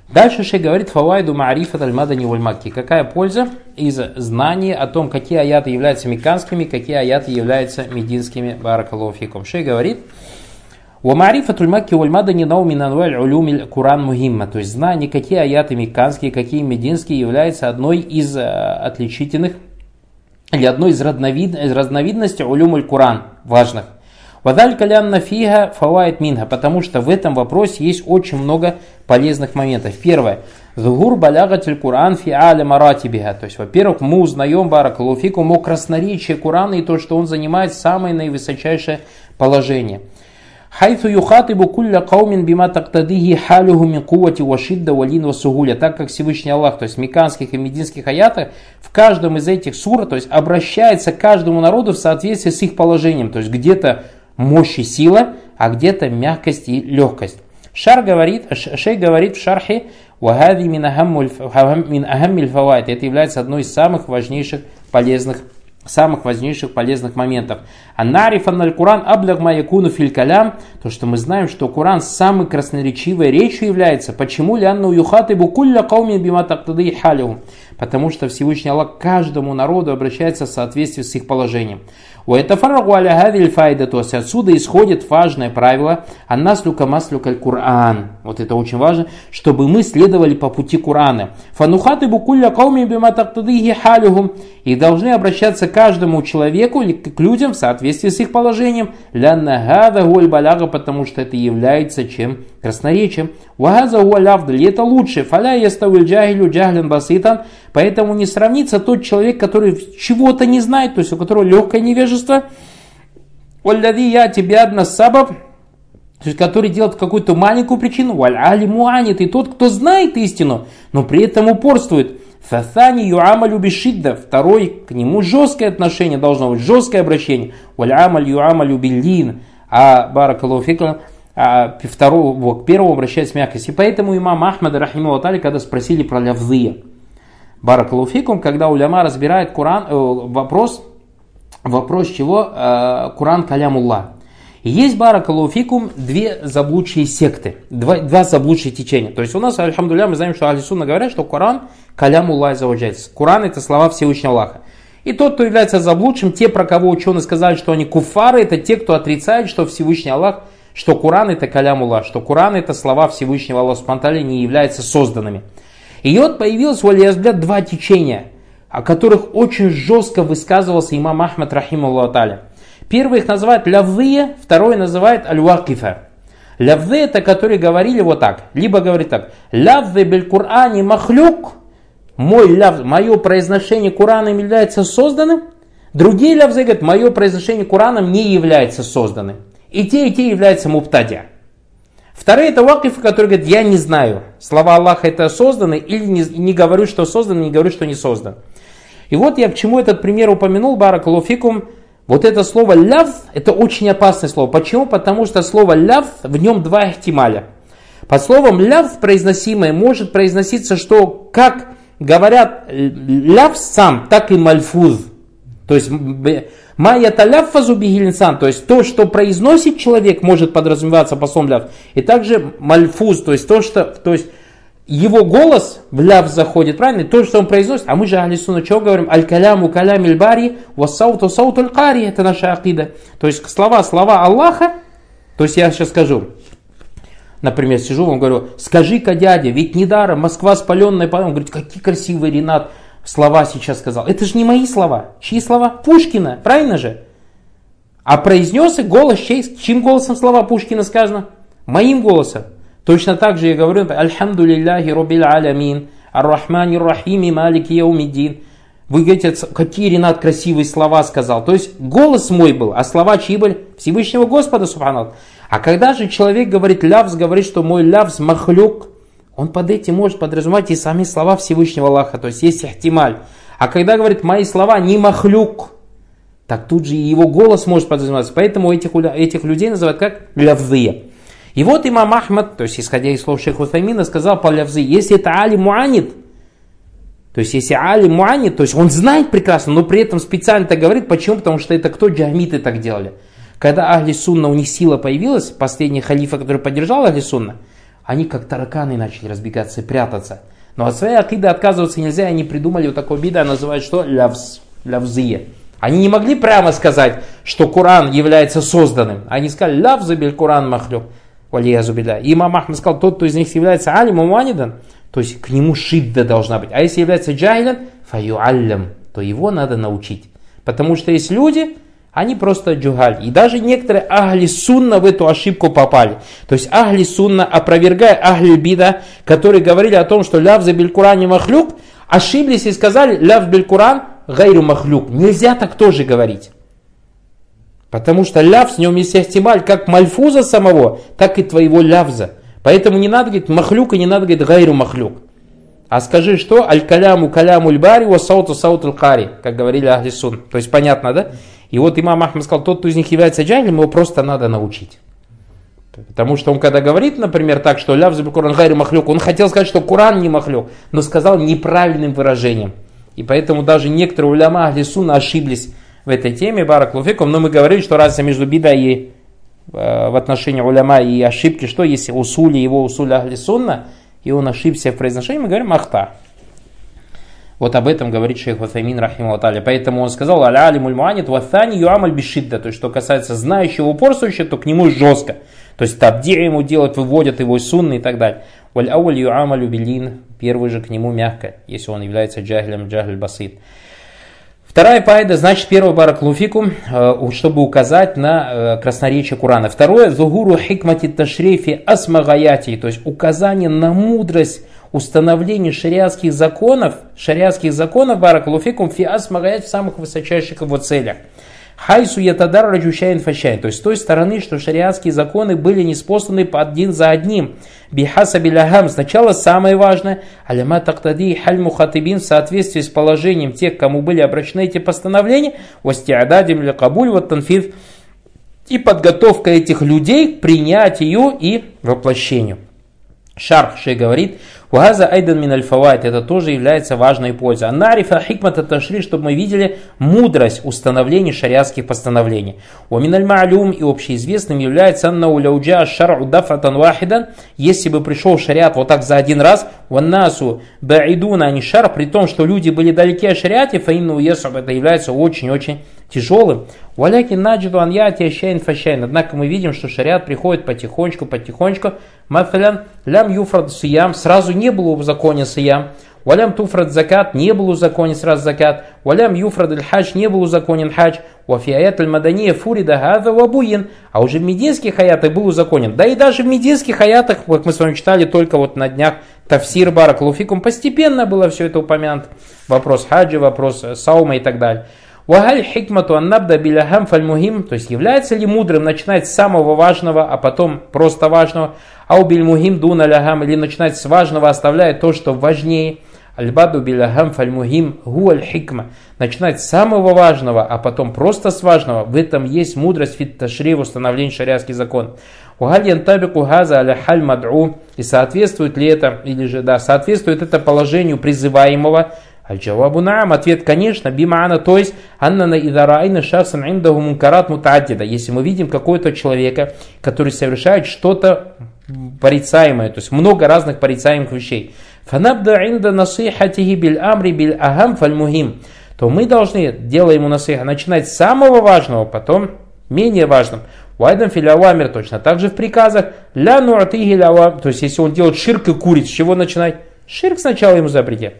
Дальше шейх говорит: фавайду маарифат аль-мадани валь-макки. Какая польза из знания о том, какие аяты являются мекканскими, какие аяты являются мединскими. Баракаллаху фикум. Шейх говорит: ва маарифатуль макки валь-мадани нау мин анваль улюмиль Куран мухимма. То есть знание, какие аяты мекканские, какие мединские, является одной из отличительных или одной из разновидностей улюмуль Куран, важных. Вадаль калянна фига фавайт минха, потому что в этом вопросе есть очень много полезных моментов. Первое. Зугур балягатель Куран фи аля маратибиха. То есть, во-первых, мы узнаем, баракаллаху фикум, о красноречии Курана и то, что он занимает самое наивысочайшее положение. Хайфу юхатибу кулля каумин бима тактадихи халюху мин кувати вашидда валин васугуля. Так как Всевышний Аллах, то есть в мекканских и мединских аятах, в каждом из этих сур, то есть обращается к каждому народу в соответствии с их положением. То есть где-то мощь и сила, а где-то мягкость и легкость. Шейх говорит в шархе: «Вагади мин ахаммиль фавайд». Это является одной из самых важнейших полезных моментов. Аннарифан аль-Куран аблаг ма якуну филь калям. То, что мы знаем, что Куран самой красноречивой речью является. Почему? Лянну юхатибу кулля каумин бима тактади халюхум. Потому что Всевышний Аллах каждому народу обращается в соответствии с их положением. То есть отсюда исходит важное правило: аннаслюка маслюка аль-Кур'ан. Вот это очень важно, чтобы мы следовали по пути Кур'ана. И должны обращаться к каждому человеку или к людям в соответствии с их положением. Потому что это является чем? Красноречием. И это лучше. Поэтому не сравнится тот человек, который чего-то не знает, то есть у которого легкое невежество, который делает какую-то маленькую причину, и тот, кто знает истину, но при этом упорствует. Второй, к нему жесткое отношение должно быть, жесткое обращение. А баракаллаху фикум, к первому обращается с мягкостью. И поэтому имам Ахмад, рахимахуллах та'аля, когда спросили про лявзы, баракаллаху фикум, когда уляма разбирает Куран, вопрос чего? Куран калямуллах. И есть, баракаллаху фикум, две заблудшие секты, два заблудшие течения. То есть у нас, альхамдулилля, мы знаем, что ахли сунна говорят, что Куран калямуллах аззаваджаль. Куран — это слова Всевышнего Аллаха. И тот, кто является заблудшим, те, про кого ученые сказали, что они куффары, это те, кто отрицает, что Всевышний Аллах, что Куран — это калямуллах, что Куран — это слова Всевышнего Аллаха субхану ва тааля, не являются созданными. И вот появилось, взгляд, два течения, о которых очень жестко высказывался имам Ахмад, рахимахуллах та'аля. Первый их называют лявзые, второй называют аль-вакифа. Лявзые — это которые говорили вот так, либо говорит так: лявзы биль Кур'ани махлюк, мое произношение Кураном является созданным. Другие лявзы говорят: мое произношение Кураном не является созданным. И те являются мубтадя. Вторые — это вакифы, которые говорят: я не знаю, слова Аллаха это созданы, или не говорю, что создано, не говорю, что не создан. И вот я к чему этот пример упомянул, баракаллаху фикум. Вот это слово лявз — это очень опасное слово. Почему? Потому что слово лявз, в нем два ихтималя. Под словом лявз произносимое может произноситься, что как говорят лявз сам, так и мальфуз. То есть майя таляффазу бихилинсан, то есть то, что произносит человек, может подразумеваться по слову лявз. И также мальфуз, то есть его голос в лявз заходит, правильно? То, что он произносит. А мы же ахли сунна чего говорим? Аль-каляму калямиль бари, вассауту саутуль кари. Это наша акида. То есть слова Аллаха. То есть я сейчас скажу. Например, сижу, вам говорю: скажи-ка, дядя, ведь недаром Москва спаленная. Он говорит: какие красивые, Ренат, слова сейчас сказал. Это же не мои слова. Чьи слова? Пушкина, правильно же? А произнес их голос чей? Чьим голосом слова Пушкина сказано? Моим голосом. Точно так же я говорю: альхамдулиллахи роббил алямин, ар-рахманир рахими, малики яумиддин. Вы говорите: какие, Ренат, красивые слова сказал. То есть голос мой был, а слова чьи были? Всевышнего Господа субхану. А когда же человек говорит лявз, говорит, что мой лявз махлюк, он под этим может подразумевать и сами слова Всевышнего Аллаха. То есть есть ихтималь. А когда говорит: мои слова не махлюк, так тут же и его голос может подразумеваться. Поэтому этих людей называют как лявзые. И вот имам Ахмад, то есть исходя из слов шейха Утаймина, сказал по лявзы: если это алим муанид, то есть если алим муанид, то есть он знает прекрасно, но при этом специально так говорит. Почему? Потому что это кто? Джахмиты так делали. Когда ахли сунна, у них сила появилась, последний халифа, который поддержал ахли сунна, они как тараканы начали разбегаться и прятаться. Но от своей акиды отказываться нельзя, они придумали вот такое бида, называют что? Лявзие. Они не могли прямо сказать, что Коран является созданным. Они сказали, лявзы биль Коран махлюк. И имам Ахмад сказал, тот, кто из них является алимом ванидан, то есть к нему шидда должна быть. А если является джахилем, фаюаллям, то его надо научить. Потому что есть люди, они просто джухаль. И даже некоторые ахли сунна в эту ошибку попали. То есть ахли сунна, опровергая ахли бида, которые говорили о том, что лявза биль Куран не махлюк, ошиблись и сказали, ляв биль Куран гайру махлюк. Нельзя так тоже говорить. Потому что ляв, с нем есть ихтималь как мальфуза самого, так и твоего лявза. Поэтому не надо говорить махлюк и не надо говорить гайру махлюк. А скажи, что аль-каляму каляму аль-бари ва сауту саут аль-кари, как говорили ахли сун. То есть понятно, да? И вот имам Ахмад сказал, тот, кто из них является джахилем, его просто надо научить. Потому что он когда говорит, например, так, что лявза биль Куран гайру махлюк, он хотел сказать, что Куран не махлюк, но сказал неправильным выражением. И поэтому даже некоторые уляма ахли сунна ошиблись в этой теме, баракаллаху. Но мы говорили, что разница между бида и в отношении уляма и ошибки, что если усули его усуль ахли сунна, и он ошибся в произношении, мы говорим ахта. Вот об этом говорит шейх Уthаймин рахимахуллах та'аля. Поэтому он сказал, аля-алимуль муанит ваthani юамаль бишидда. То есть, что касается знающего упорствующего, то к нему жестко. То есть, табди ему делают, выводят его из сунны и так далее. Валь ауль юамалю билин. Первый же к нему мягко, если он является джахилем, джахиль басид. Вторая пайда, значит, первый баракалуфикум, чтобы указать на красноречие Курана. Второе, зугуру хикмати ташрифи асмагаяти, то есть указание на мудрость установления шариатских законов баракалуфикум фи асмагаяти в самых высочайших его целях. Хайсу ятадар раджущайн фащайн, то есть с той стороны, что шариатские законы были ниспосланы один за одним. Бихаса билягам, сначала самое важное, аляма тактади халь мухатибин, в соответствии с положением тех, кому были обращены эти постановления, вастиададим ля кабуль вот танфид, и подготовка этих людей к принятию и воплощению. Шарх шей говорит, «Вагаза айдан мин аль-фавайт», это тоже является важной пользой. «Анарифа хикмата ташри», чтобы мы видели мудрость установления шариатских постановлений. «Ва мин аль-ма'люм», и общеизвестным является «Аннау ляуджа шар'у дафратан вахидан», если бы пришел шариат вот так за один раз, «Ваннасу ба'идуна ани шар», при том, что люди были далеки от шариате, «Фаинну ясаб», это является очень-очень тяжелым. «Валякин наджиду ан яти ащайн фащайн», однако мы видим, что шариат приходит потихонечку, «Маталян лям юфрад сиям», сразу не было узаконен сиям, «Валям туфрад закат», не был узаконен сразу закат, «Валям юфрад аль-хадж», не был узаконен хадж, «Вафи аят аль-мадания фурида хаза вабуин», а уже в мединских аятах был узаконен. Да и даже в мединских аятах, как мы с вами читали только вот на днях, тафсир баракалуфикум, постепенно было все это упомянуто. Вопрос хаджа, вопрос саума и так далее. «Вагаль хикмату аннабда билахам фальмухим», то есть является ли мудрым начинать с самого важного, а потом просто важного, ау бильмухим дуна лахам, или начинать с важного, оставляя то, что важнее. Альбаду билахам фальмухим гуаль хикма, начинать с самого важного, а потом просто с важного, в этом есть мудрость фит ташри, в установлении шариатских законов. «Вагаль янтабику газа аля халь мад'у», и соответствует ли это, или же да, соответствует это положению призываемого. Аль-джавабу наам, ответ конечно, бимаана, то есть аннана идарайна шахсан индаху мункарат мутааддида, если мы видим какого-то человека, который совершает что-то порицаемое, то есть много разных порицаемых вещей, фанабда инда насихатихи биль амри биль ахам фальмухим, то мы должны, делая ему насиха, начинать с самого важного, потом менее важным. Вайдан филявамир, точно так же в приказах, ля нуатихи лявам, то есть если он делает ширк и курит, с чего начинать? Ширк сначала ему запретят.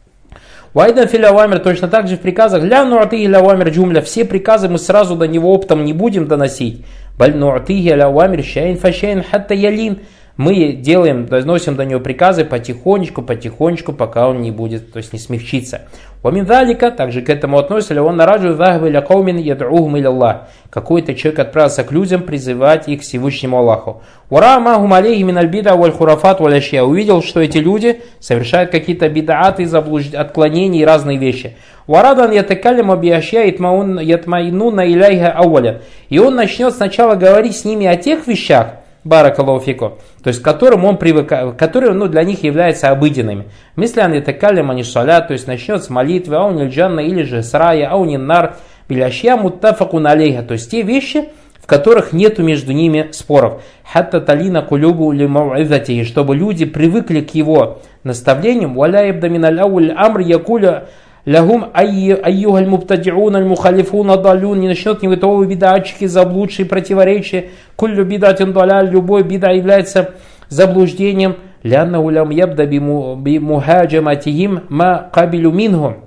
Вайдан филявамир, точно так же в приказах, ля нуатихи лявамир джумля, все приказы мы сразу до него оптом не будем доносить. Баль нуатихи лявамир шайн фашайн хатта ялин, мы делаем, доносим до него приказы потихонечку, пока он не будет, то есть не смягчится. Ваминдалика, также к этому относится, он нараджу захвы ля каумин яд'ухум иля Аллах. Какой-то человек отправился к людям призывать их к Всевышнему Аллаху. Ура махум алейхи мин аль-бида валь хурафат валь ашья. Увидел, что эти люди совершают какие-то бид'аты, отклонения и разные вещи. Варадан ятакаллям аби ашья ятмаинуна иляйха ауаля. И он начнет сначала говорить с ними о тех вещах, баракаллаху фикум, то есть к которым он привыкает, которые для них являются обыденными. Мислян ятакаллям ани салят, то есть начнет с молитвы, ауниль джанна или же срая, аунин нар, биляшья муттафакун алейха, то есть те вещи, в которых нету между ними споров. Хатта талина кулюбу ли мау'изати, чтобы люди привыкли к его наставлениям. Валя ябда миналь ауль амр якуля лягум айюгаль мубтадиун аль мухалифуна далюн, не начнет невытовые бидачки, заблудшие, противоречия. Куллю бидатин даляль, любой бида является заблуждением. Лянна улям ябда бимухаджаматихим ма кабилю минхум.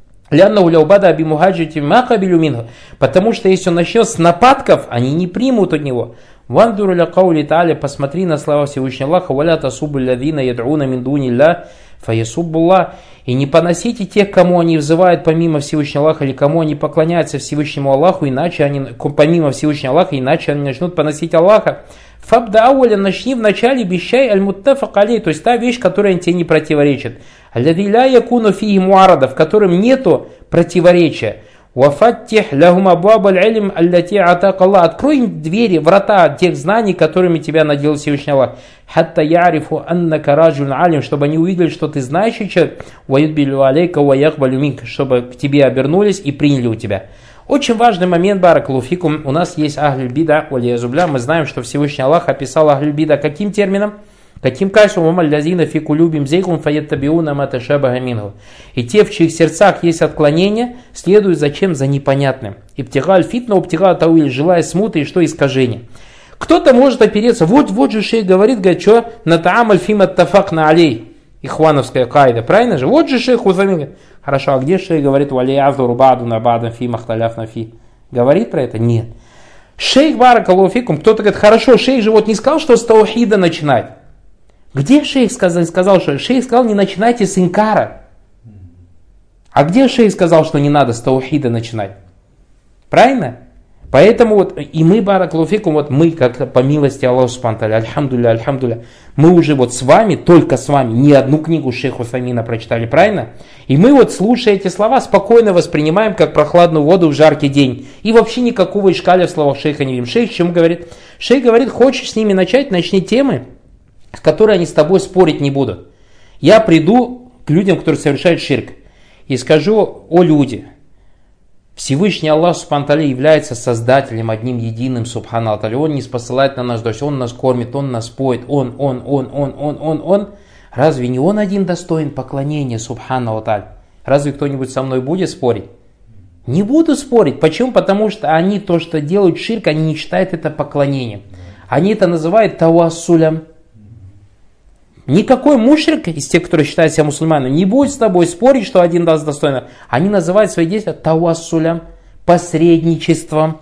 Потому что если он начнет с нападков, они не примут от него. Вандуру ля каули та'аля, посмотри на слова Всевышнего Аллаха, валя тасубу лядина яд'уна мин дуни ля фаясуббуллах. И не поносите тех, кому они взывают помимо Всевышнего Аллаха, или кому они поклоняются Всевышнему Аллаху, иначе они, помимо Всевышнего Аллаха, иначе они начнут поносить Аллаха. Фабда ауля, начни вначале бищай аль-муттафак алей, то есть та вещь, которая тебе не противоречит. Аллади ля якуну фиги муарада, в котором нету противоречия. Вафаттих лягум абуаб аль-илм аллати атак Аллах. Открой им двери, врата тех знаний, которыми тебя наделил Всевышний Аллах. Хатта ярифу аннака раджун алим, чтобы они увидели, что ты знающий человек. Ваюдбилю алейка ваякбалю минка, чтобы к тебе обернулись и приняли у тебя. Очень важный момент, баракаллаху фикум. У нас есть ахль бида, валиязубля. Мы знаем, что Всевышний Аллах описал ахль бида каким термином? Каким качеством? И те, в чьих сердцах есть отклонение, следуют зачем? За непонятным. Ибтигаль фитна, ибтигаль тауиль, желая смуты и что искажение. Кто-то может опереться, вот же шейх говорит, что на таамаль фима тафак на алей. Ихвановская кайда, правильно же? Вот же шейх Узамин говорит. Хорошо, а где шейх говорит, вали авдуру баду на бадан фи махталяф на фи? Говорит про это? Нет. Шейх баракаллаху фикум, кто-то говорит, хорошо, шейх же вот не сказал, что с таухида начинать. Где шейх сказал, что шейх сказал, не начинайте с инкара. А где шейх сказал, что не надо с таухида начинать? Правильно? Поэтому вот и мы, баракаллаху фикум, вот мы, как по милости Аллаха субхану ва тааля, альхамдулилля, мы уже вот с вами, только с вами, не одну книгу шейха Усаймина прочитали, правильно? И мы вот, слушая эти слова, спокойно воспринимаем, как прохладную воду в жаркий день. И вообще никакого ишкаля в словах шейха не видим. Шейх чему говорит? Шейх говорит, хочешь с ними начать, начни темы, с которой они с тобой спорить не будут. Я приду к людям, которые совершают ширк, и скажу: о люди, Всевышний Аллах субхану ва тааля является создателем одним единым субхану ва тааля. Он не спосылает на нас дождь, Он нас кормит, Он нас поет, Он. Разве не Он один достоин поклонения субхану ва тааля? Разве кто-нибудь со мной будет спорить? Не буду спорить. Почему? Потому что они то, что делают ширк, они не считают это поклонением. Они это называют тавассулем. Никакой мушрик из тех, которые считают себя мусульманами, не будет с тобой спорить, что один даст достойно. Они называют свои действия тавассулем, посредничеством.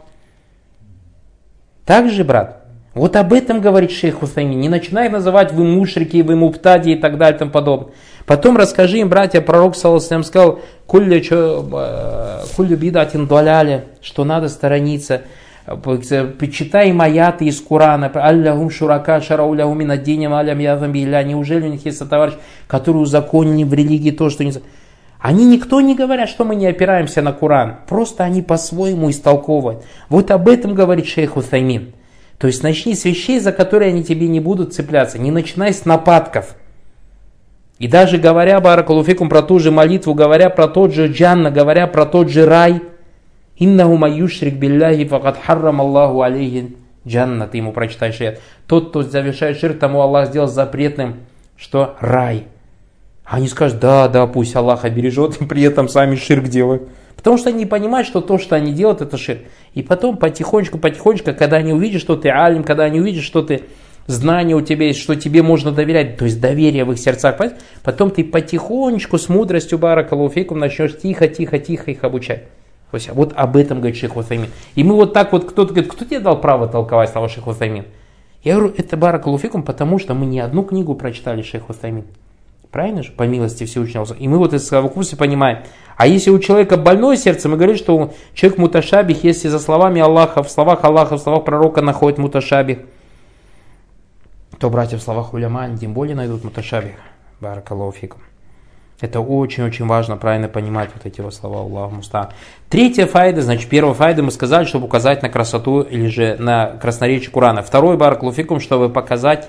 Так же, брат? Вот об этом говорит шейх Усаймин. Не начинай называть вы мушрики, вы муптади и так далее и тому подобное. Потом расскажи им, братья, пророк саллаллаху алейхи ва саллям сказал: куллю бидатин даляля, что надо сторониться. Почитай аяты из Корана. Аллахум шурака шарауляху мин аддиним алям язам билля. Неужели у них есть товарищ, который узаконили в религии то, что не... Они никто не говорят, что мы не опираемся на Коран. Просто они по-своему истолковывают. Вот об этом говорит шейх Усаймин. То есть начни с вещей, за которые они тебе не будут цепляться. Не начинай с нападков. И даже говоря, баракаллаху фикум, про ту же молитву, говоря про тот же джанна, говоря про тот же рай, иннаху майюшрик билляхи факад харрам Аллаху алейхи джанна. Ты ему прочитаешь аят. Тот, кто завершает ширк, тому Аллах сделал запретным, что рай. Они скажут: да, пусть Аллах обережет, и при этом сами ширк делают. Потому что они не понимают, что то, что они делают, это ширк. И потом потихонечку, когда они увидят, что ты алим, когда они увидят, что ты знания у тебя есть, что тебе можно доверять, то есть доверие в их сердцах, потом ты потихонечку с мудростью, баракаллаху фикум, начнешь тихо их обучать. Вот об этом говорит шейх Усаймин. И мы вот так вот, кто-то говорит: кто тебе дал право толковать слова шейх Усаймин? Я говорю: это баракаллаху фикум, потому что мы не одну книгу прочитали шейх Усаймин. Правильно же? По милости Всевышнего. И мы вот из совокупности понимаем. А если у человека больное сердце, мы говорим, что человек муташабих, если за словами Аллаха, в словах пророка находит муташабих, то братья в словах уляма тем более найдут муташабих. Баракаллаху фикум. Это очень-очень важно правильно понимать вот эти вот слова Аллаху муста'ан. Третья файда, значит, первая файда мы сказали, чтобы указать на красоту или же на красноречие Корана. Второй, баракаллаху фикум, чтобы показать,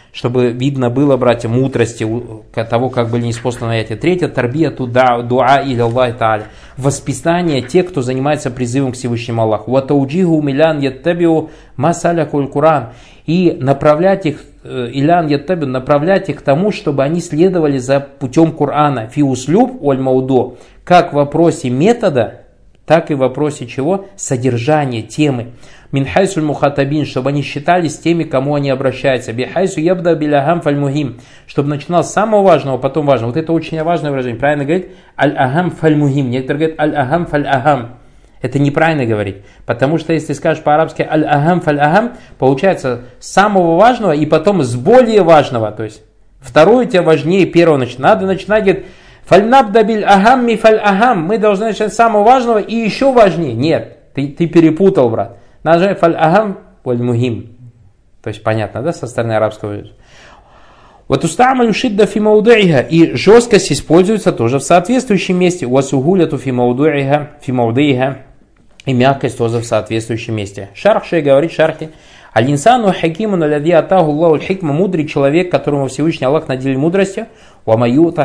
чтобы видно было, братья, мудрости того, как были неспосланы аяты. Третье, тарбияту дуа или Аллах Та'аля. Воспитание тех, кто занимается призывом к Всевышнему Аллаху. Ватауджиху милян яттабиу масалякуль Куран. И направлять их, илян яттабиу, направлять их к тому, чтобы они следовали за путем Кур'ана. Фиуслюб оль маудо. Как в вопросе метода, так и в вопросе чего? Содержания, темы. Минхайсуль мухатабин, чтобы они считались теми, к кому они обращаются. Бихайсу ябда билягам фальмухим, чтобы начинал с самого важного, потом важного. Вот это очень важное выражение. Правильно говорит аль-агам фальмухим. Некоторые говорят аль-агам фаль-агам. Это неправильно говорить. Потому что если скажешь по-арабски аль-агам фаль-агам, получается с самого важного и потом с более важного. То есть второе у тебя важнее первого начинать. Надо начинать, говорит, фальнабда биль-агам ми фаль-агам. Мы должны начать с самого важного и еще важнее. Нет, ты перепутал, брат. Надо фаль-агам валь-мухим. То есть понятно, да, со стороны арабского. Вот устамалю шидда фи маудииха. И жесткость используется тоже в соответствующем месте. Васугуляту фи маудииха. И мягкость тоже в соответствующем месте. Шарх шей говорит, шархи. Аль-инсану хакимун алади атаху Аллаху аль-хикма. Мудрый человек, которому Всевышний Аллах наделил мудростью. Вамаюта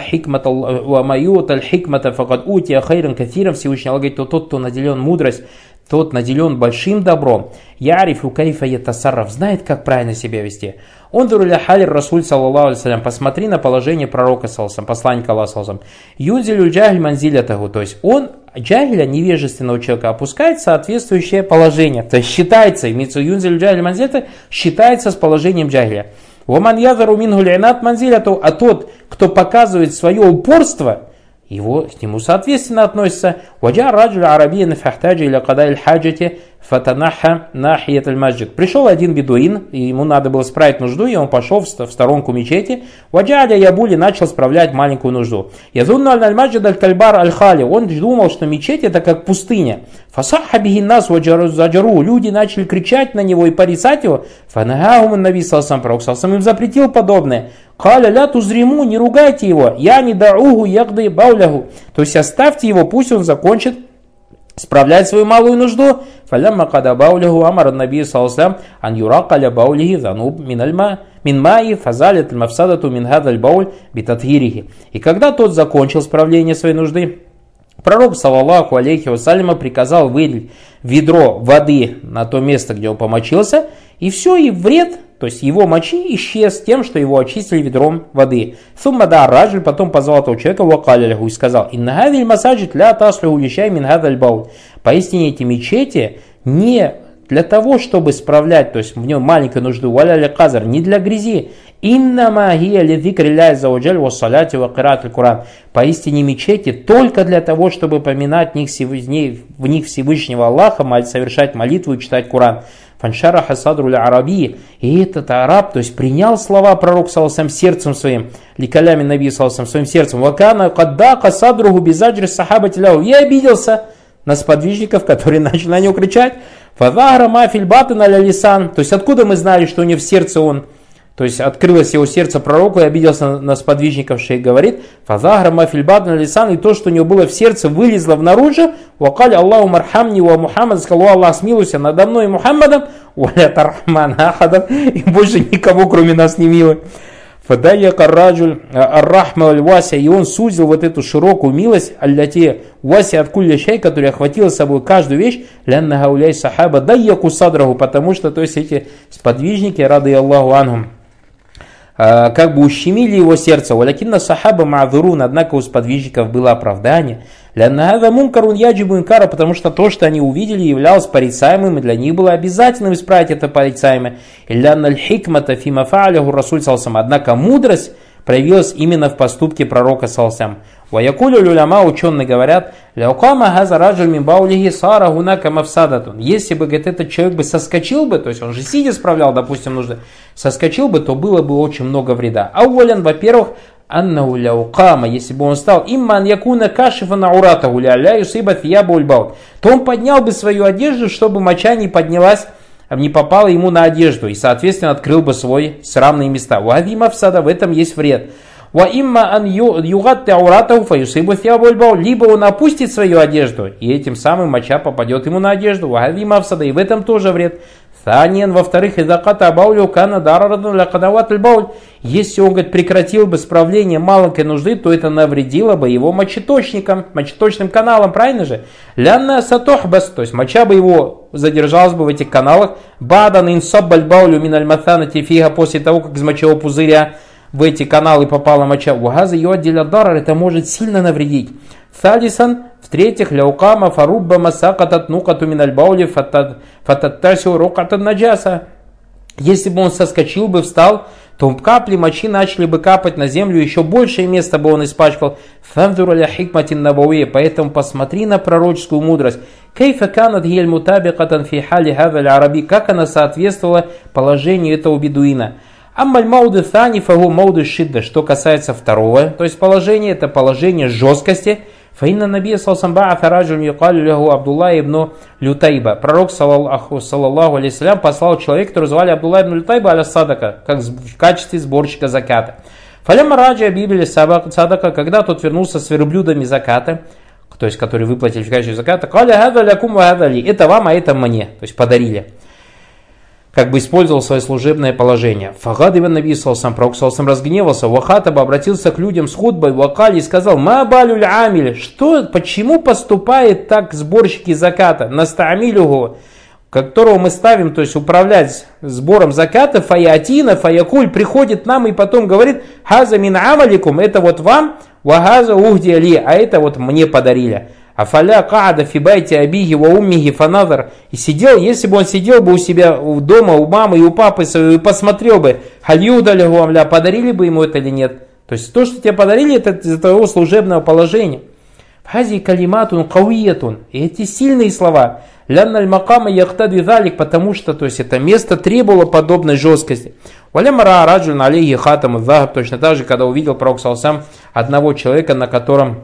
аль-хикмата факад утия хайран кафиран. Всевышний Аллах говорит, тот, кто наделен мудрость, тот наделен большим добром. Ярифу кайфа ятасарраф, знает, как правильно себя вести. Он дуруля халир Расуль саллаллаху алейхи вассалям. Посмотри на положение пророка саллаллаху, посланника Аллаха саллаллаху. Юнзилю джахиль манзилятаху, то есть он джахиля, невежественного человека, опускает соответствующее положение. То есть считается, имеется юнзилю джахиль манзилятаху, считается с положением джахиля. Ваман язару мингу линат манзилятаху, а тот, кто показывает свое упорство, его к нему соответственно относится. Ваджа раджуль арабиян фахтаджи или кадай хаджати фатанаха нахият аль-маджид. Пришел один бедуин, и ему надо было справить нужду, и он пошел в сторонку мечети. Ваджа аля ябули начал справлять маленькую нужду. Язунну аль-маджид аль-кальбар аль-хали. Он думал, что мечеть это как пустыня. Фасаха бихин нас ваджару. Люди начали кричать на него и порицать его. Фанагахум наби салсам, пророк салсам им запретил подобное. Каля ля тузриму, не ругайте его. Я не даугу ягды бауляху. То есть оставьте его, пусть он закончит справлять свою малую нужду. Фалямма када бауляху амар наби салсам ан юракаля баулихи зануб мин маи фазалит мафсадату мин хадаль бауль битатхирихи. И когда тот закончил справление своей нужды, пророк саллаллаху алейхи вассаляма приказал вылить ведро воды на то место, где он помочился, и все, и вред, то есть его мочи исчез тем, что его очистили ведром воды. Суммада раджуль, потом позвал этого человека, вакаляху, и сказал, инна хадиль масаджид ля таслиху лишай мин хадаль бауль. Поистине эти мечети не для того, чтобы справлять, то есть в нем маленькую нужду, валя ля казар, не для грязи. Иннама гия ли зикри ля заоджаль вассаляти ва кират аль-Куран. Поистине мечети только для того, чтобы поминать в них Всевышнего Аллаха, совершать молитву и читать Куран. Фаншараха садруль араби. И этот араб, то есть принял слова пророка саллаллаху сердцем своим, ликалями наби саллаллаху своим сердцем. Вакана каддака садругу безаджри сахабати ляу. И обиделся на сподвижников, которые начали на него кричать. Фадагра мафиль батан аля лисан. То есть откуда мы знали, что у него в сердце он, то есть открылось его сердце пророку и обиделся на сподвижников, шейх говорит, фазахра мафиль батан лисан, и то, что у него было в сердце, вылезло наружу. Вакаль Аллаху мархамни ва Мухаммад, сказал, Аллах смилуйся надо мной и Мухаммадом, валя тархман ахадам, и больше никого кроме нас не милый. Фадайя карраджуль аррахма аль-вася, и он сузил вот эту широкую милость, алляти вася от кулля шей, которая охватила собой каждую вещь, лянна гауляй сахаба дайяку садраху, потому что, то есть эти сподвижники, рады Аллаху анхум, как бы ущемили его сердце. Валякинна сахаба ма'дурун, однако у сподвижников было оправдание. Лянна мункарун яджибу инкара, потому что то, что они увидели, являлось порицаемым, и для них было обязательным исправить это порицаемое. Лянна аль-хикмата фи мафа'аляху расуль салсам, однако мудрость проявилась именно в поступке пророка салсам. Ваякулю люляма, ученые говорят, ляукама газа раджуль мин баулихи сара гунака мафсадатун. Если бы, говорит, этот человек бы соскочил бы, то есть он же сидя справлял, допустим, нужды, соскочил бы, то было бы очень много вреда. Ауалян, во-первых, аннаху ляукама, если бы он стал имман якуна кашифа науратаху ля юсиба thiyaba уль-бауль, то он поднял бы свою одежду, чтобы моча не поднялась, не попала ему на одежду, и, соответственно, открыл бы свои срамные места. Вади мафсада, в этом есть вред. Либо он опустит свою одежду, и этим самым моча попадет ему на одежду. И в этом тоже вред. Саниен, во-вторых, идаката баулю кана дарарадан ля кадават аль-бауль. Если он, говорит, прекратил бы справление маленькой нужды, то это навредило бы его мочеточным каналам, правильно же? Лянна сатохбас, то есть моча бы его задержалась бы в этих каналах. Бадан инсаб аль-баулю мин аль-матана тифига, после того, как из мочевого пузыря в эти каналы попала моча. Угаза ее отделя дарар, это может сильно навредить. Салисан, в-третьих, ляукама фарубба масакатат нукату мин аль-баули фататтасиу рукатат наджаса. Если бы он соскочил бы, встал, то капли мочи начали бы капать на землю, еще большее место бы он испачкал. Фанзур аля хикматин набауи, поэтому посмотри на пророческую мудрость. Кейфа канат гель мутабикатан фи хали хаваль араби, как она соответствовала положению этого бедуина. Аммаль мауды thani фагу мауды шидда, что касается второго, то есть положение, это положение жесткости. Фаинна набия салсамба афараджун юкалю лягу Абдулла ибн Лютайба. Пророк, саллаллаху алейхиссалям, послал человека, который звали Абдулла ибн Лютайба аля садака, как в качестве сборщика заката. Фаляма раджа бибили садака, когда тот вернулся с верблюдами заката, то есть которые выплатили в качестве заката, каля хада лякум ва хада ли, это вам, а это мне, то есть подарили. Как бы использовал свое служебное положение. Фагад ибн Наби салсам, пророк салсам разгневался, Вахатаба обратился к людям с хутбой, Вакали и сказал: «Ма балюль амиль, что, почему поступает так сборщики заката, настаамилюгу, которого мы ставим, то есть управлять сбором заката, фаятина, фаякуль, приходит нам и потом говорит: хаза мин амаликум, это вот вам, вахаза ухди али, а это вот мне подарили». Афаля каада фибайте абиги ва уммиги фаназар. И сидел, если бы он сидел бы у себя дома, у мамы и у папы своего, и посмотрел бы, хальюдаля гуамля, подарили бы ему это или нет. То есть то, что тебе подарили, это из-за твоего служебного положения. Хази калиматун кауиятун. И эти сильные слова. Лянналь макама яхтади залик, потому что, то есть это место требовало подобной жесткости. Валямара раджун алейхи хатам захаб, точно так же, когда увидел пророк салсам одного человека, на котором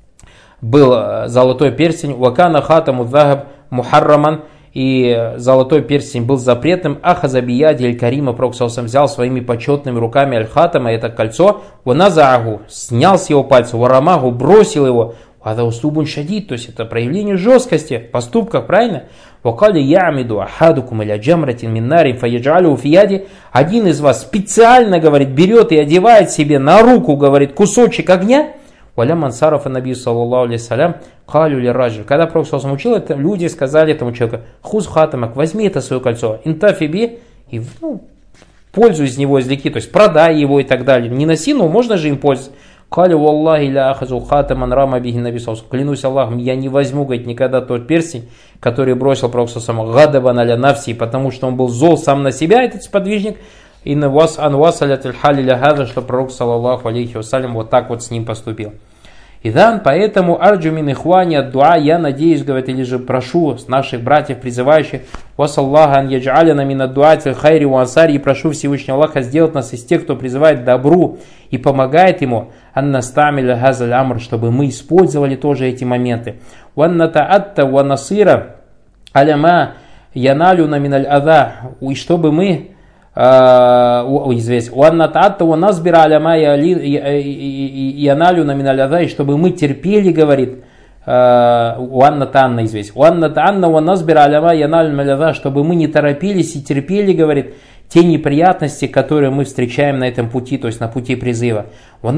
был золотой перстень, вакана хатаму захаб мухарраман, и золотой перстень был запретным, ахазабияди аль-карима, пророк салсам взял своими почетными руками аль-хатама, это кольцо, ваназаагу, снял с его пальца, варамагу, бросил его, вадаустубун шадид, то есть это проявление жесткости в поступках, правильно? Вакали ямиду ахадукум иля джамратин миннарин фаяджалю фияди, один из вас специально, говорит, берет и одевает себе на руку, говорит, кусочек огня. Валям ансарафа наби саллаллаху алейхиссалям калю ли раджи. Когда пророк саллаллаху учил это, люди сказали этому человеку: хуз хатамак, возьми это свое кольцо, интафиби, и пользуй из него извлеки, то есть продай его и так далее. Не носи, но можно же им пользоваться. Калю валлахи ля ахазу хатаман рама бихи наби саллаллаху. Клянусь Аллахом, я не возьму, говорит, никогда тот перстень, который бросил пророк саллаллаху гадабан аля нафси, потому что он был зол сам на себя, этот сподвижник. И на вас анвасалятиль халиля хаза, что пророк саллаллаху алейхи вассалям вот так вот с ним поступил. Идан, поэтому арджу мин ихвани ад дуа, я надеюсь, говорит, или же прошу с наших братьев, призывающих, вассаллаха ан яджаляна мин ад дуатиль хайри ва ансари, и прошу Всевышнего Аллаха сделать нас из тех, кто призывает к добру и помогает ему, ан настамиля хазаль амр, чтобы мы использовали тоже эти моменты. Ван натаатта ва насира аляма яналюна мин аль ада, и чтобы мы и чтобы мы терпели, говорит, чтобы мы не торопились и терпели, говорит, те неприятности, которые мы встречаем на этом пути, то есть на пути призыва. И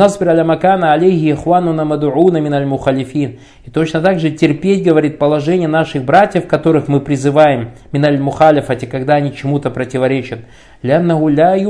точно так же терпеть, говорит, положение наших братьев, которых мы призываем, миналь мухалифати, когда они чему-то противоречат. Потому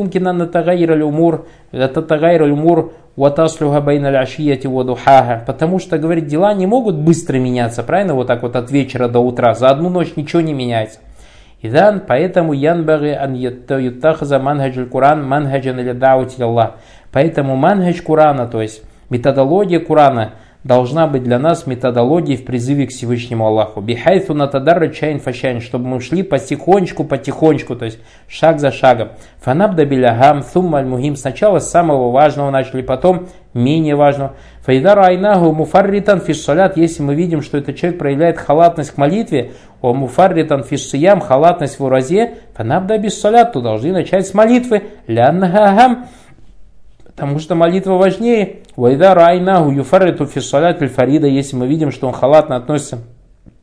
что, говорит, дела не могут быстро меняться, правильно, вот так вот от вечера до утра, за одну ночь ничего не меняется. Идан, поэтому янбаги ан юттахаза манхаджуль Куран манхаджан или даути Аллах. Поэтому манхадж Курана, то есть методология Курана, должна быть для нас методологией в призыве к Всевышнему Аллаху. Бихайфу натадарра чайн фашайн, чтобы мы шли потихонечку, то есть шаг за шагом. Фанабда билягам сумма аль-мухим. Сначала с самого важного начали, потом менее важного. Файдару айнаху муфарритан фиссалят. Если мы видим, что этот человек проявляет халатность к молитве, о муфарритан фиссиям, халатность в уразе, фанабда биссалят, то должны начать с молитвы. Ляннахагам. Потому что молитва важнее. Вайда райнаху юфарриту фиссалят аль-фарида. Если мы видим, что он халатно относится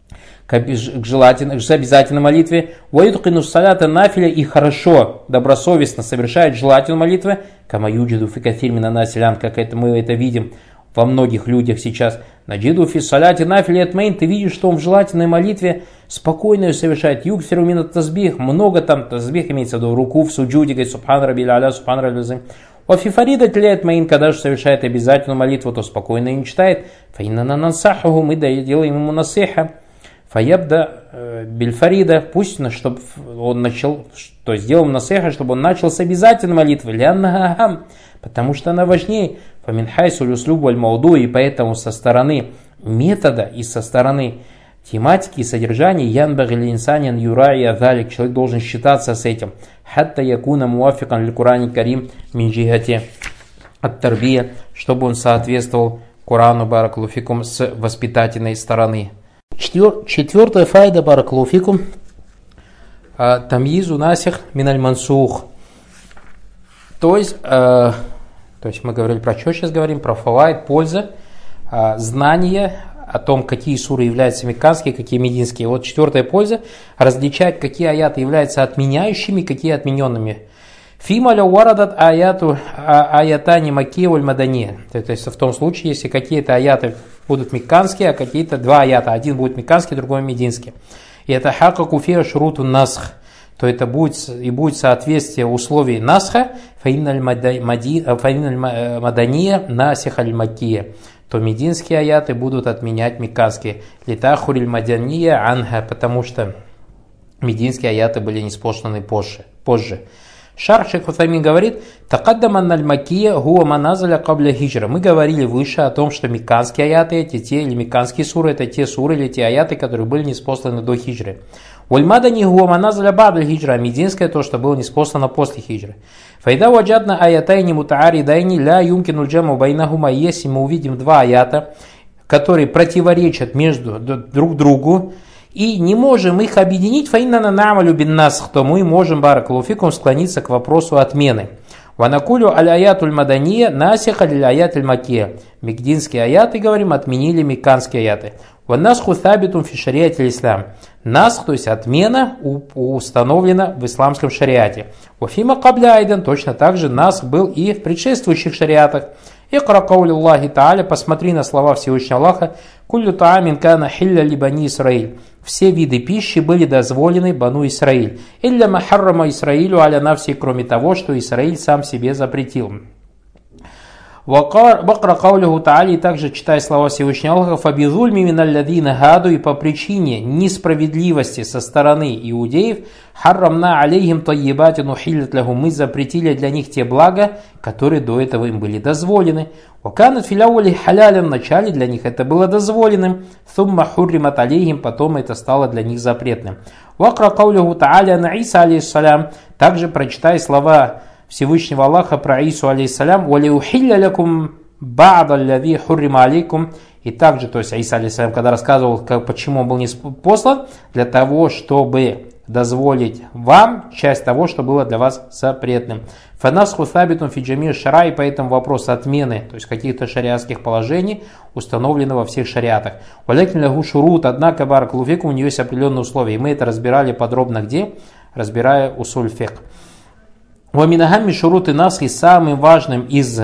к обязательной молитве, ваюткину салята нафиля и хорошо, добросовестно совершает желательную молитву, кама юджиду фи кафир мина населян, как это мы это видим во многих людях сейчас. Наджиду фи саляти нафиля атмейн, ты видишь, что он в желательной молитве спокойно совершает. Югфиру мина тазбих, много там тазбих имеется в виду, руку в суджуде, говорит субхан рабил аля, субхан рабил азим. Вафифарида тляет маин, когда же совершает обязательную молитву, то спокойно не читает. Фаинна нансахуху, мы делаем ему насиха. Фаябда бильфарида, пусть, чтобы он начал, то есть сделаем насиха, чтобы он начал с обязательной молитвы. Ляннахам, потому что она важнее. Фаминхайсу люслюбу аль-мауду, и поэтому со стороны метода и со стороны тематики и содержания янбаг или инсанин юрай адалик, человек должен считаться с этим. Хатта якуна муафикан ль Курани карим мин джихати ат-тарбия, чтобы он соответствовал Корану баракалуфикум с воспитательной стороны. Четвертая файда баракалуфикум тамйизу насих миналь мансух. То есть мы говорили про что сейчас говорим, про фавайд, польза, знание о том, какие суры являются мекканские, какие мединские. Вот четвертая польза – различать, какие аяты являются отменяющими, какие отмененными. Фима ля уарадат аятани макия валь мадани. То есть в том случае, если какие-то аяты будут мекканские, а какие-то два аята. Один будет мекканский, другой мединский. И это хака куфия шуруту насх. То это будет соответствие условий насха фаинналь мадания насих аль макия. То мединские аяты будут отменять мекканские. Литахуриль мадания анха, потому что мединские аяты были ниспосланы позже. Шарх Шейх Утаймин говорит, «Такаддаман аль-Макия хуа маназаля кабля хиджра». Мы говорили выше о том, что мекканские аяты, или мекканские суры, это те суры или те аяты, которые были ниспосланы до хиджры. «Вальмадани хуа маназаля ба'да хиджра», а мединское то, что было ниспослано после хиджры. «Файда ваджадна аятайни мутааридайни ля юмкину джаму байнахума». Если мы увидим два аята, которые противоречат между друг другу, и не можем их объединить, фаиннана на'малю бин насх, то мы можем, баракалуфикум, склониться к вопросу отмены. Ванакулю аль-аятуль мадания насиха лиль-аятуль макия. Мекдинские аяты, говорим, отменили мекканские аяты. Ваннасху табитум фи шариате ислам. Насх, то есть отмена, установлена в исламском шариате. Вафима кабля айдан, точно так же насх был и в предшествующих шариатах. Икра каули Аллахи Тааля, посмотри на слова Всевышнего Аллаха, куллю таамин кана хилля ли бани Исраиль. Все виды пищи были дозволены Бану Исраиль. Илля махаррама Исраилю аля навси, кроме того, что Исраиль сам себе запретил. Бакра каулиху Тааля, и также читай слова Всевышнего Аллаха, фабизульми миналладина гаду, и по причине несправедливости со стороны иудеев, харрамна алейхим тайибатину хиллят лаху, мы запретили для них те блага, которые до этого им были дозволены. Ваканат филяули халяля, в начале для них это было дозволенным, сумма хурримат алейхим, потом это стало для них запретным. Вакра каулиху Тааля на Иса алейхиссалям, также прочитай слова Всевышнего Аллаха про Ису алейхиссалям, «Валиухилля лякум ба'да аллади хуррима алейкум». И также, то есть Иса алейхиссалям, когда рассказывал, почему он был не послан, для того, чтобы дозволить вам часть того, что было для вас запретным. «Фанасху сабитум фиджамир шара», и поэтому вопрос отмены, то есть каких-то шариатских положений, установлено во всех шариатах. «Валякин лягу шурут», однако, баракалуфикум, у нее есть определенные условия. И мы это разбирали подробно где? Разбирая усуль фикх. Ваминагами шуруты насхи, самым важным из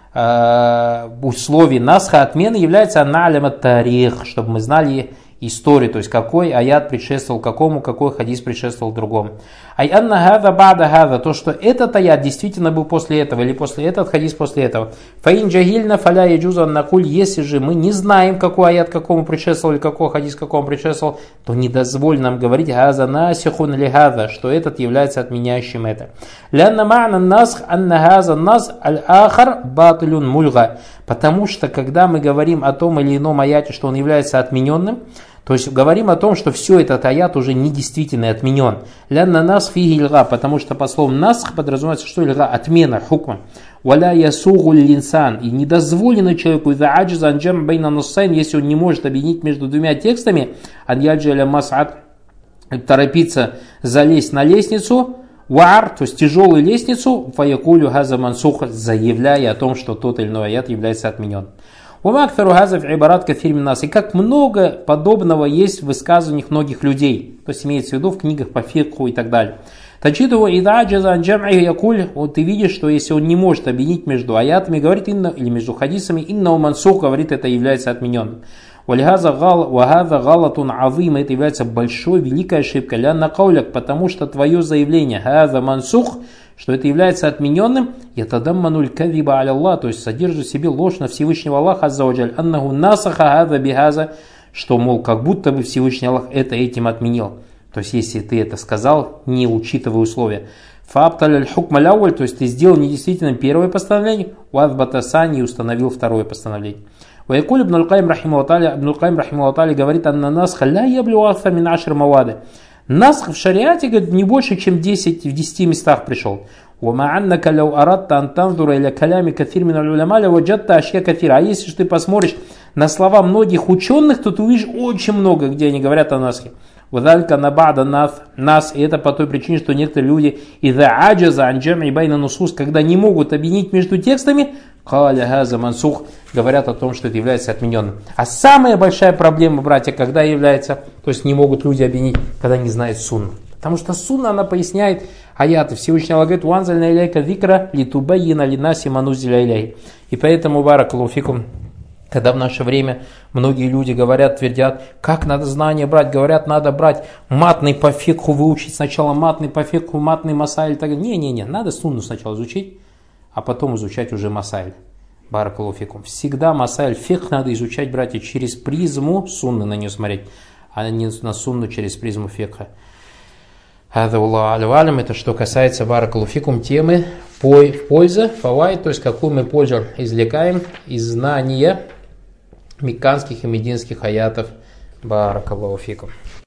условий насха отмены является аналима тарих, чтобы мы знали историю, то есть какой аят предшествовал какому, какой хадис предшествовал другому. Ай анна хада бада хада, то, что этот аят действительно был после этого, или после этого хадис после этого. Фаин джагильна фаля яджуза накуль, если же мы не знаем, какой аят какому предшествовал, или какой хадис какому предшествовал, то не дозволено нам говорить газа насихун ли газа, что этот является отменяющим это. Лянна ма'на насх анна газа нас аль-ахар батилюн мульга, потому что когда мы говорим о том или ином аяте, что он является отмененным, то есть говорим о том, что все этот аят уже недействительный, отменен. Лянна нас фиги льга, потому что по словам насх подразумевается, что льга отмена хукма. Валя ясугу линсан, и недозволено человеку из-за аджиза анджам бейна нуссайн, если он не может объединить между двумя текстами, аньяджи аля мас'ад, торопиться залезть на лестницу, ваар, то есть тяжелую лестницу, фаякулю газа мансуха, заявляя о том, что тот или иной аят является отменен. Умактару газов ибарат кафир мин нас. И как много подобного есть в высказываниях многих людей. То есть имеется в виду в книгах по фикху и так далее. Тачидову идаджаза анджам'и якуль. Вот ты видишь, что если он не может объединить между аятами, говорит инна, или между хадисами, инна мансух, говорит, это является отмененным. Валихаза галатун азим, это является большой, великой ошибкой. Лянна кауляк, потому что твое заявление, хаза мансух, что это является отмененным, ятадаммануль кадиба аля Аллах, то есть содержит в себе ложь на Всевышнего Аллаха, аззаваджаль, аннаху насаха хаза бихаза, что, мол, как будто бы Всевышний Аллах это этим отменил. То есть, если ты это сказал, не учитывая условия. Фаабталь аль-хукма лауль, то есть ты сделал недействительным первое постановление, уазбатасани, установил второе постановление. Ваякуль ибн аль-Каим рахимахуллаху говорит, анна насха ля яблю акфар мин ашр мавады. Насх в шариате, говорит, не больше, чем в 10 местах пришел. А если ты посмотришь на слова многих ученых, то ты увидишь очень много, где они говорят о насхе. Вадалька набада нас, и это по той причине, что некоторые люди из-за аджаза анджами байна нусус, когда не могут объединить между текстами, каля газа мансух, говорят о том, что это является отмененным. А самая большая проблема, братья, когда является, то есть не могут люди объединить, когда не знают сунну. Потому что сунна, она поясняет аяты. Всевышний Аллах говорит, уанзальна иляйка викра литубайина линаси манузиля иляй. И поэтому, баракаллаху фикум, когда в наше время многие люди говорят, твердят, как надо знания брать, говорят, надо брать матный по фикху, выучить сначала матный по фикху, матный масайль. Не, надо сунну сначала изучить, а потом изучать уже масайль. Баракаллаху фикум. Всегда масайль, фикх надо изучать, братья, через призму сунны на нее смотреть, а не на сунну через призму фикха. Это что касается баракаллаху фикум темы польза, фавайд, то есть какую мы пользу извлекаем из знания мекканских и мединских аятов. Баракаллаху фикум.